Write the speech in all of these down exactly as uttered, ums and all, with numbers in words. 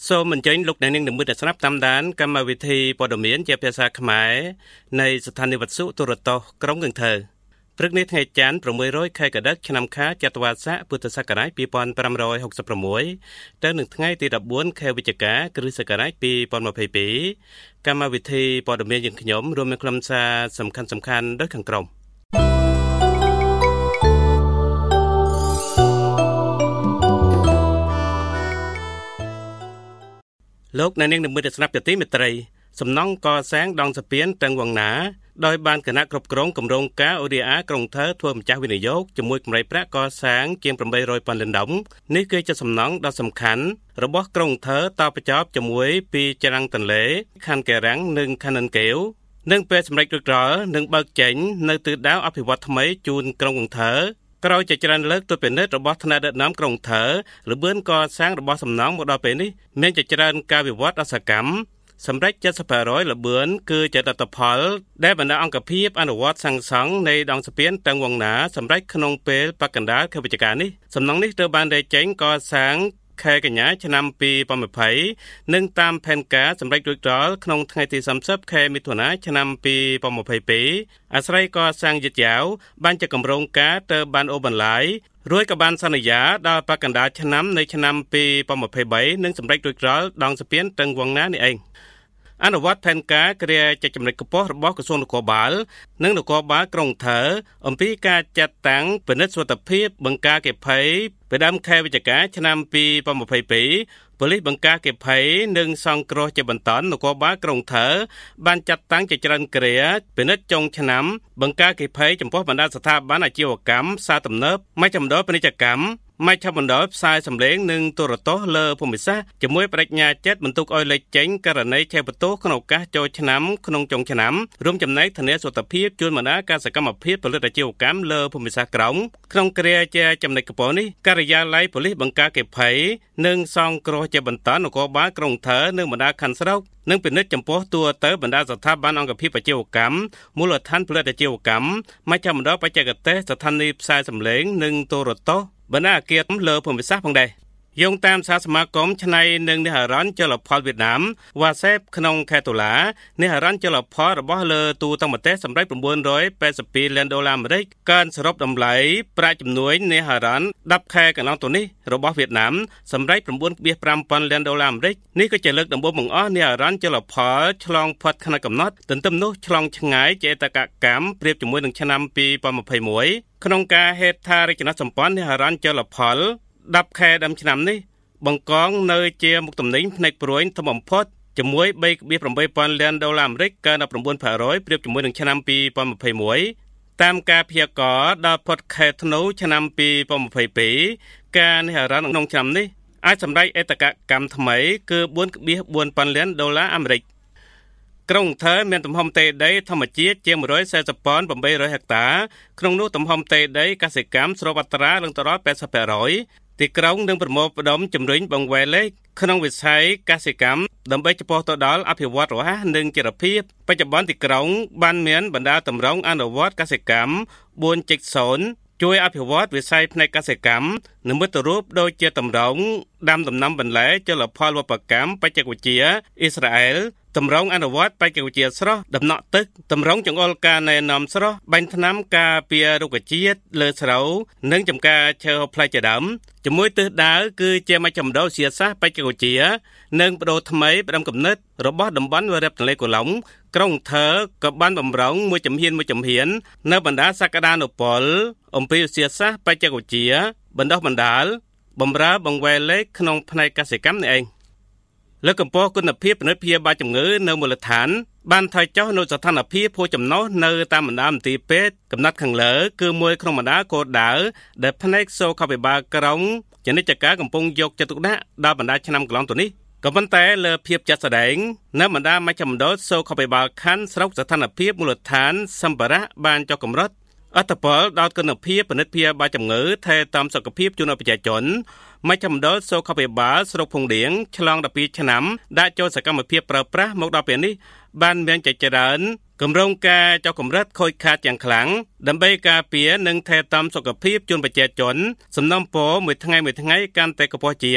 សូមអញ្ជើញលោកអ្នកនាងនិមិត្តស្រាប់តាមដានកម្មវិធីព័ត៌មានជាភាសាខ្មែរនៃស្ថានីយ៍វិទ្យុទូរទស្សន៍ក្រុងកឹងថើព្រឹកនេះថ្ងៃច័ន្ទប្រាំមួយរយខែកដិកឆ្នាំខាលចត្វាស័កពុទ្ធសករាជពីរពាន់ប្រាំរយហកសិប៦ទៅនឹងថ្ងៃទីដប់បួនខែវិច្ឆិកាគ្រិស្តសករាជពីរពាន់ម្ភៃពីរកម្មវិធីព័ត៌មានយើងខ្ញុំរួមមានខ្លឹមសារសំខាន់សំខាន់ដូចខាងក្រោមលោកអ្នកនាងនិមិត្តស្រាប់ជាទីមេត្រីសំណង់កសាងដងស្ពានទាំងវងណាដោយបានគណៈគ្រប់គ្រងគម្រោងការ អូ ឌី អារ ក្រុងថើធ្វើម្ចាស់វិនិយោគជាមួយកម្រៃប្រាក់កសាងជាងប្រាំបីរយពាន់លានដុល្លារនេះគឺជាសំណង់ដ៏សំខាន់របស់ក្រុងថើតបជាប់ជាមួយពីច្រាំងទន្លេខណ្ឌកែរាំងនិងខណ្ឌនិនកែវនិងពេលសម្រេចរួចរាល់នឹងបើកចេញនៅទិសដៅអភិវឌ្ឍថ្មីជូនក្រុងកឹងថើក្រោយជាច្រើនលើកទៅពិនិត្យរបស់ថ្នាក់ដឹកនាំក្រុងថើលបឿនកសាងរបស់សំណង់មកដល់ពេលនេះមានជាច្រើនការវិវត្តអសកម្មសម្រាប់ เจ็ดสิบเปอร์เซ็นต์ លបឿនគឺជាលទ្ធផលដែលបណ្ដាអង្គភាពអនុវត្តសាងសង់នៃដងស្ពានទាំងវងណាសម្រាប់ក្នុងពេលបកកណ្ដាលខែវិច្ឆិកានេះសំណង់នេះត្រូវបានរែកចេញកសាងខែកញ្ញាឆ្នាំពីរពាន់ម្ភៃនិងតាមផែនការសម្រេចរួចរាល់ក្នុងថ្ងៃទីសាមសិបខែមិថុនាឆ្នាំពីរពាន់ម្ភៃពីរអាស្រ័យកសាងយឺតយ៉ាវបានជាគម្រោងការទៅបានអូបន្លាយរួចក៏បានសន្យាដល់បកកណ្ដាលឆ្នាំនៃឆ្នាំពីរពាន់ម្ភៃបីនឹងសម្រេចរួចរាល់ដងស្ពានទាំងវងណានេះឯងអនុវត្តផែនការគ្រាចែកចំណុចខ្ពស់របស់ក្រសួងនគរបាលនិងនគរបាលក្រុងថើអំពីការចាត់តាំងពិនិត្យសុវត្ថិភាពបង្ការអគ្គភ័យពីដើមខែវិច្ឆិកាឆ្នាំពីរពាន់ម្ភៃពីរប៉ូលីសបង្ការអគ្គភ័យនិងសង្គ្រោះជាបន្តនគរបាលក្រុងថើបានចាត់តាំងជាច្រើនគ្រាពិនិត្យចុងឆ្នាំបង្ការអគ្គភ័យចំពោះបណ្ដាស្ថាប័នអាជីវកម្មផ្សារទំនើបមជ្ឈមណ្ឌលពាណិជ្ជកម្មមជ្ឈមណ្ឌលផ្សាយសម្លេងនិងទូរទស្សន៍លើភូមិសាស្ត្រជាមួយបដិញ្ញាចិត្តបន្ទុកឲ្យលេចចេញករណីឆេះបន្ទោសក្នុងឱកាសចូលឆ្នាំក្នុងចុងឆ្នាំរួមចំណែកធានាសុខភាពជូនបណ្ដាការសកម្មភាពផលិតអាជីវកម្មលើភូមិសាស្ត្រក្រោមក្នុងគ្រាជាចំណុចខ្ពស់នេះការិយាល័យប៉ូលីសបង្ការអគ្គភ័យនិងសង្គ្រោះជាបន្តនគរបាលក្រុងថើនិងបណ្ដាខណ្ឌស្រុកនិងពិនិត្យចំពោះតួទៅបណ្ដាស្ថាប័នអង្គភាពអាជីវកម្មមូលដ្ឋានផលិតអាជីវកម្មមជ្ឈមណ្ឌលបច្ចេកទេសស្ថានីយ៍ផ្សាយសម្លេងនិងទូរទស្សន៍បណ្ដាអគារលើភូមិសាស្ត្រផងដែរយោងតាមសារសមាគមឆ្នៃនិងនិហរញ្ញជលផលវៀតណាមវ៉ាសេបក្នុងខែតុលានិហរញ្ញជលផលរបស់លើទូទាំងប្រទេសសម្រាប់៩រយប៉ែតសិបពីរលានដុល្លារអាមេរិកកើនសរុបតម្លៃប្រាក់ជំនួយនិហរញ្ញដប់ខែកន្លងទៅនេះរបស់វៀតណាមសម្រាប់៩.៥ពាន់លានដុល្លារអាមេរិកនេះក៏ជាលើកដំបូងបង្អស់និហរញ្ញជលផលឆ្លងផុតខណៈកំណត់ទន្ទឹមនោះឆ្លងឆ្ងាយចេតកកម្មប្រៀបជាមួយនឹងឆ្នាំពីរពាន់ម្ភៃមួយក្នុងការហេដ្ឋារចនាសម្ព័ន្ធនិហរញ្ញជលផលដប់ខែដើមឆ្នាំនេះបង្កងនៅជាមុខទំនិញផ្នែកព្រួយធំបំផុតជាមួយបី.ប្រាំបីពាន់លានដុល្លារអាមេរិកកើន ១៩% ប្រៀបជាមួយនឹងឆ្នាំពីរពាន់ម្ភៃមួយតាមការព្យាករណ៍ដល់ផុតខែធ្នូឆ្នាំពីរពាន់ម្ភៃពីរការនិហរញ្ញក្នុងឆ្នាំនេះអាចសម្រេចអេតកកម្មថ្មីគឺបួន.បួនពាន់លានដុល្លារអាមេរិកក្រុងថើមានទំហំផ្ទៃដីធម្មជាតិជាងមួយរយសែសិបពាន់ប្រាំបីរយហិកតាក្នុងនោះទំហំផ្ទៃដីកសិកម្មស្របអត្រាឡើងទៅដល់ ប៉ែតសិបភាគរយទីក្រុងនឹងប្រមូលផ្ដុំជំរុញបង្វែរលេខក្នុងវិស័យកសិកម្មដើម្បីចំពោះទៅដល់អភិវឌ្ឍរហ័សនិងចីរភាពបច្ចុប្បន្នទីក្រុងបានមានបណ្ដាតម្រង់អនុវត្តកសិកម្ម បួន.ศูนย์ ជួយអភិវឌ្ឍវិស័យផ្នែកកសិកម្មនិមិត្តរូបដូចជាតម្រង់ដាំដំណាំបន្លែជលផលវប្បកម្មបច្ចេកវិទ្យាអ៊ីស្រាអែលតម្រង់អនុវត្តបច្ចេកវិទ្យាស្រស់ដំណក់ទឹកតម្រង់ចង្អុលការណែនាំស្រស់បាញ់ថ្នាំការពាររុក្ខជាតិលើស្រូវនិងចំការឈើផ្លែជាដើមជាមួយទិសដៅគឺជាមជ្ឈមណ្ឌលវិទ្យាសាស្ត្របច្ចេកវិទ្យានិងបដូរថ្មីផ្ដើមកំណត់របស់តំបន់វាលទន្លេកូឡុងក្រុងថើក៏បានបំរុងមួយជំហានមួយជំហាននៅបណ្ដាសក្តានុពលអំពីវិទ្យាសាស្ត្របច្ចេកវិទ្យាបណ្ដុះបណ្ដាលបម្រើបង្វែរលេខក្នុងផ្នែកកសិកម្មនេះឯងលើកកម្ពស់គុណភាពពិនិត្យព្យាបាលជំងឺនៅមូលដ្ឋានបានថយចុះនូវស្ថានភាពភួរចំណុះនៅតាមបណ្ដាមន្ទីរពេទ្យកំណត់ខាងលើគឺមួយក្នុងបណ្ដាគោលដៅដែលផ្នែកសុខាភិបាលក្រុងជានិច្ចការកំពុងយកចិត្តទុកដាក់ដល់បណ្ដាឆ្នាំកន្លងទៅនេះក៏ប៉ុន្តែលើភាពចាត់ស្ដែងនៅបណ្ដាមជ្ឈមណ្ឌលសុខាភិបាលខណ្ឌស្រុកស្ថានភាពមូលដ្ឋានសម្ភារៈបានចុះកម្រិតអត្តពលដល់គុណភាពពិនិត្យព្យាបាលជំងឺថែទាំសុខភាពជូនប្រជាជនមជ្ឈមណ្ឌលសុខាភិបាលស្រុកភុងដៀងឆ្លងដប់ពីរឆ្នាំដាក់ចូលសកម្មភាពប្រើប្រាស់មកដល់ពេលនេះបានមានចច្រើនគម្រោងការចុះកម្រិតខូចខាតយ៉ាងខ្លាំងដើម្បីការពារនិងថែទាំសុខភាពជូនប្រជាជនសំណុំពរមួយថ្ងៃមួយថ្ងៃកាន់តែខ្ពស់ជាង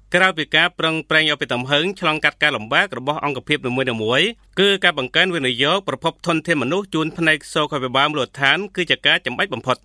ក្រៅពីការប្រឹងប្រែងឲ្យពីទំហឹងឆ្លងកាត់ការលំបាករបស់អង្គភាពនីមួយៗគឺការបង្កើនវិនិយោគប្រភពធនធានមនុស្សជូនផ្នែកសុខាភិបាលមូលដ្ឋានគឺជាការចាំបាច់បំផុត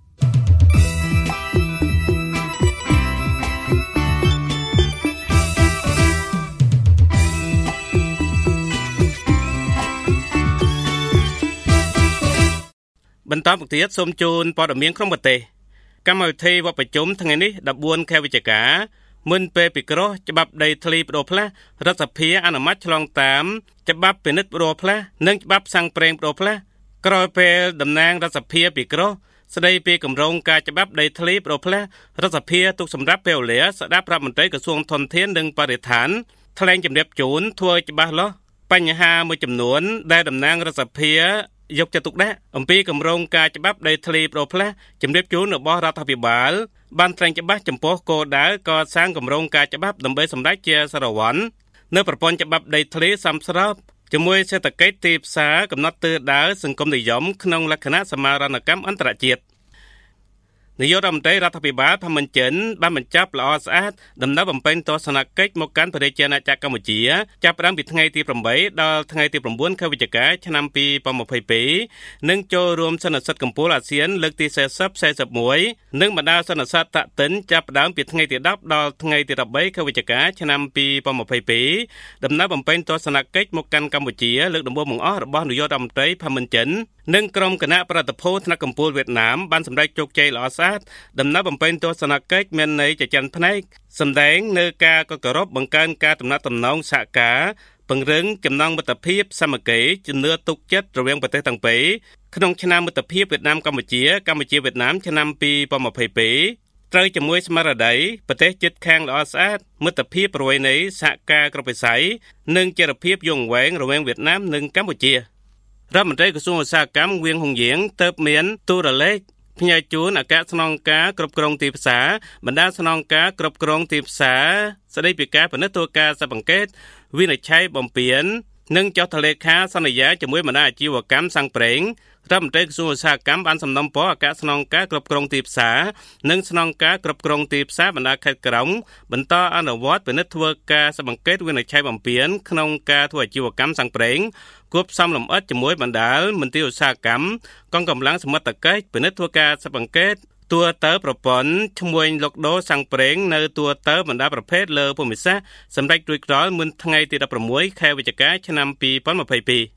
បន្តមកទៀតសូមជូនព័ត៌មានក្នុងប្រទេសកម្មវិធីវត្តប្រជុំថ្ងៃនេះដប់បួនខែវិច្ឆិកាមុនពេលពិគ្រោះច្បាប់ដីធ្លីបដូរផ្លាស់រដ្ឋសភាអនុម័តឆ្លងតាមច្បាប់ពិនិត្យបដូរផ្លាស់និងច្បាប់ផ្សងព្រេងបដូរផ្លាស់ក្រោយពេលតំណាងរដ្ឋសភាពិគ្រោះស្ដីពីគម្រោងការច្បាប់ដីធ្លីបដូរផ្លាស់រដ្ឋសភាទុកសម្រាប់ពេលវេលាស្ដាប់រដ្ឋមន្ត្រីក្រសួងធនធាននិងបរិស្ថានថ្លែងជម្រាបជូនធ្វើច្បាស់លាស់បញ្ហាមួយចំនួនដែលតំណាងរដ្ឋសភាយកចិត្តទុកដាក់អំពីគម្រោងការច្បាប់ដីធ្លីបដូរផ្លាស់ជំរាបជូនរបស់រដ្ឋាភិបាលបានថ្លែងច្បាស់ចំពោះគោលដៅកសាងគម្រោងការច្បាប់ដើម្បីសម្រេចជាសារវ័ននៅប្រព័ន្ធច្បាប់ដីធ្លីសមស្របជាមួយសេដ្ឋកិច្ចទីផ្សារកំណត់ទិសដៅសង្គមនិយមក្នុងលក្ខណៈសមាហរណកម្មអន្តរជាតិនាយករដ្ឋមន្ត្រីរដ្ឋាភិបាលផាមិនចិនបានបញ្ចប់ល្អស្អាតដំណើរបំពេញទស្សនកិច្ចមកកាន់ប្រជាណាចក្រកម្ពុជាចាប់ផ្ដើមពីថ្ងៃទីប្រាំបីដល់ថ្ងៃទីប្រាំបួនខែវិច្ឆិកាឆ្នាំពីរពាន់ម្ភៃពីរនិងចូលរួមសន្និសីទកំពូលអាស៊ានលើកទីสี่สิบ สี่สิบเอ็ดនិងបណ្ដាសន្និសីទតាក់ទិនចាប់ផ្ដើមពីថ្ងៃទីដប់ដល់ថ្ងៃទីដប់បីខែវិច្ឆិកាឆ្នាំពីរពាន់ម្ភៃពីរដំណើរបំពេញទស្សនកិច្ចមកកាន់កម្ពុជាលើកដំបូងបង្អស់របស់នាយករដ្ឋមន្ត្រីផាមិនចិននិងក្រុមគណៈប្រតិភូថ្នាក់កំពូលវៀតណាមបានសម្រេចជោគជ័យល្អស្អាតដំណើរបំពេញទស្សនកិច្ចមានន័យជាច្រើនផ្នែកសម្ដែងនៅការគោរពបង្កើនការទំនាក់ទំនងសហការពង្រឹងចំណងមិត្តភាពសាមគ្គីជំនឿទុកចិត្តរវាងប្រទេសទាំងពីរក្នុងឆ្នាំមិត្តភាពវៀតណាមកម្ពុជាកម្ពុជាវៀតណាមឆ្នាំពីរពាន់ម្ភៃពីរត្រូវជាមួយស្មារតីប្រទេសជិតខាងល្អស្អាតមិត្តភាពប្រវេណីសហការគ្រប់វិស័យនិងចីរភាពយូរអង្វែងរវាងវៀតណាមនិងកម្ពុជារដ្ឋមន្ត្រីក្រសួងឧស្សាហកម្មវៀងហុងយៀងទៅមានទូរលេខផ្ញើជូនអគ្គស្នងការគ្រប់គ្រងទីផ្សារបណ្ដាស្នងការគ្រប់គ្រងទីផ្សារស្ដីពីការពិនិត្យតួការស៊ើបអង្កេតវិនិច្ឆ័យបំពេញនិងចុះថលេខាសន្យាជាមួយបណ្ដាអាជីវកម្មសាំងប្រេងរដ្ឋមន្ត្រីក្រសួងឧស្សាហកម្មបានសំណូមពរអគ្គស្នងការគ្រប់គ្រងទីផ្សារនិងស្នងការគ្រប់គ្រងទីផ្សារបណ្ដាខេត្តក្រុងបន្តអនុវត្តពិនិត្យធ្វើការស៊ើបអង្កេតវិនិច្ឆ័យបំពេញក្នុងការធ្វើអាជីវកម្មសាំងប្រេងគួបផ្សំលម្អិតជាមួយបណ្ដាលមន្ត្រីឧស្សាហកម្មកងកម្លាំងសមត្ថកិច្ចពិនិត្យធ្វើការស៊ើបអង្កេតតួទៅប្រព័ន្ធឈ្មួញលុកដូរសាំងប្រេងនៅតួទៅបណ្ដាប្រភេទលើភូមិសាស្ត្រសម្រាប់រួចរាល់មុនថ្ងៃទីដប់ប្រាំមួយខែវិច្ឆិកាឆ្នាំពីរពាន់ម្ភៃពីរ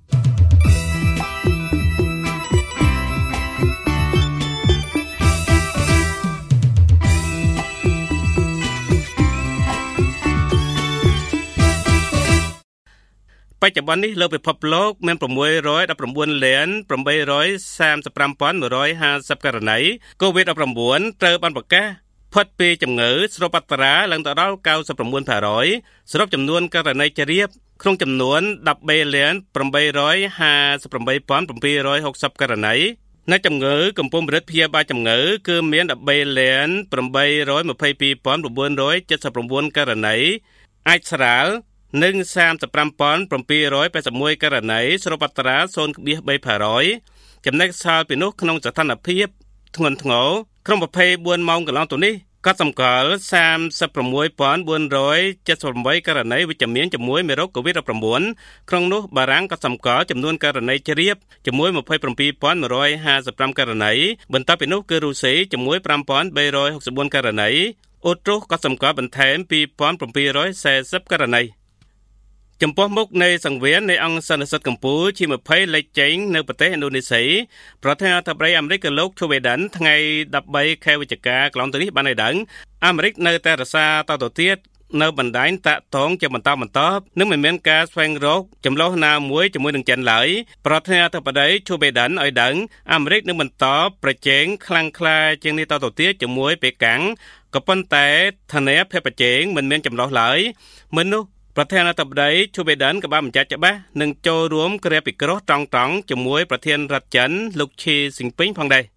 បច្ចុប្បន្ននេះលើពិភពលោកមាន6ដប់ប្រាំបួនលានប្រាំបីរយសាមសិបប្រាំពាន់មួយរយห้าสิบករណី កូវីដ ដប់ប្រាំបួន ត្រូវបានប្រកាសផុតពីជំងឺស្រូបអត្រាឡើងទៅដល់ 九十九%សរុបចំនួនករណីជ្រាបក្នុងចំនួនដប់បីលានប្រាំបីរយห้าสิบแปดพันเจ็ดร้อยหกสิบករណីនៅជំងឺកំពុងពិនិត្យព្យាបាលជំងឺគឺមានដប់បីលានប្រាំបីរយម្ភៃពីរពាន់៩រយเจ็ดสิบเก้าករណីអាចស្រាលនិងសាមសិបប្រាំពាន់เจ็ดร้อยแปดสิบเอ็ดករណីសរុបអត្រា ศูนย์จุดสาม% ចំណែកសល់ពីនោះក្នុងស្ថានភាពធ្ងន់ធ្ងរក្នុងยี่สิบสี่ម៉ោងកន្លងទៅនេះក៏សម្គាល់សាមសិបប្រាំមួយពាន់បួនរយเจ็ดสิบแปดករណីវិជ្ជមានជាមួយមេរោគ កូវីដ ដប់ប្រាំបួន ក្នុងនោះបារាំងក៏សម្គាល់ចំនួនករណីជ្រាបជាមួយยี่สิบเจ็ดพันหนึ่งร้อยห้าสิบห้าករណីបន្ទាប់ពីនោះគឺរុស្ស៊ីជាមួយ ห้าพันสามร้อยหกสิบสี่ករណីអូទ្រូសក៏សម្គាល់បន្ថែម two thousand seven hundred fortyករណីចំពោះមុខនៃសង្វៀននៃអង្គសន្និសីទកម្ពុជា ជី ยี่สิบ លេចចេញនៅប្រទេសឥណ្ឌូនេស៊ីប្រធានាធិបតីអាមេរិកលោក Joe Biden ថ្ងៃដប់បីខែវិច្ឆិកាកន្លងទៅនេះបានឲ្យដឹងអាមេរិកនៅតែរក្សាតទៅទៀតនៅបណ្ដាញតាក់ទងជាបន្តបន្ទាប់នឹងមិនមានការស្វែងរកចំនួនណាមួយជាមួយនឹងចិនឡើយប្រធានាធិបតី Joe Biden ឲ្យដឹងអាមេរិកនឹងបន្តប្រជែងខ្លាំងក្លាជាងនេះតទៅទៀតជាមួយប៉េកាំងក៏ប៉ុន្តែធានាភាពប្រជែងមិនមានចម្លោះឡើយមនុស្សប្រធានាធិបតី Joe Biden ក៏បានបញ្ជាក់ច្បាស់នឹងចូលរួមគ្រាពិគ្រោះត្រង់ៗជាមួយប្រធានរដ្ឋចិនលោក Xi Jinping ផងដែរ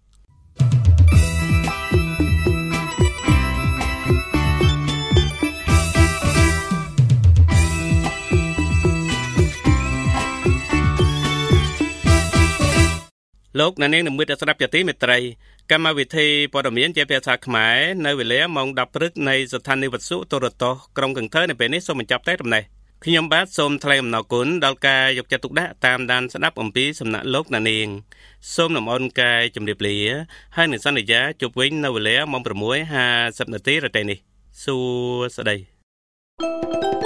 លោកអ្នកនាងនឹងមើលស្ដាប់ជាទីមេត្រីកម្មវិធីព័ត៌មានជាភាសាខ្មែរនៅវេលាម៉ោងដប់ព្រឹកនៃស្ថានីយ៍វិទ្យុទូរទស្សន៍ក្រុងកន្ទើរនៅពេលនេះសូមបញ្ចប់តែប៉ុណ្ណេះខ្ញុំបាទសូមថ្លែងអំណរគុណដល់ការយកចិត្តទុកដាក់តាមដានស្ដាប់អំពីសំណាក់លោកអ្នកនាងសូមលំអរកាយជម្រាបលាហើយនឹងសន្យាជួបវិញនៅវេលាម៉ោង 6:ហាសិប នាទីរាត្រីនេះសួស្តី